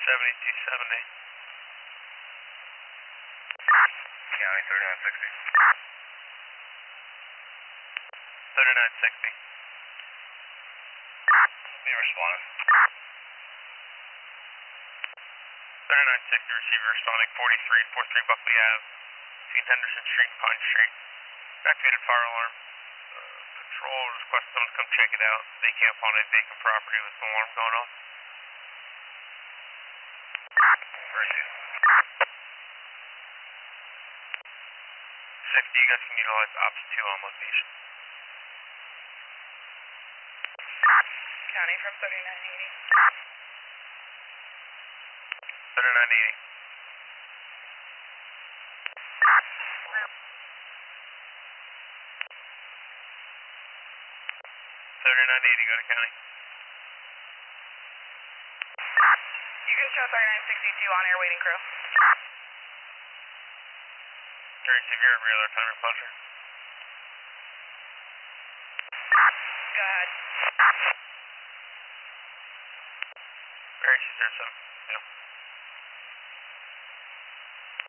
7270. County 3960. 3960. Be responding. 3960, receiver responding 4343 Buckley Ave, between Henderson Street and Pine Street. Activated fire alarm. Patrol request someone to come check it out. They camp on a vacant property with an alarm going off. Received. 60, you guys can utilize Ops 2 on location. County from 3980. 3980. 3980, go to county. You can show 3962 on air waiting crew. Very severe rear alert time closure. Go ahead. Very severe, 7. Yeah.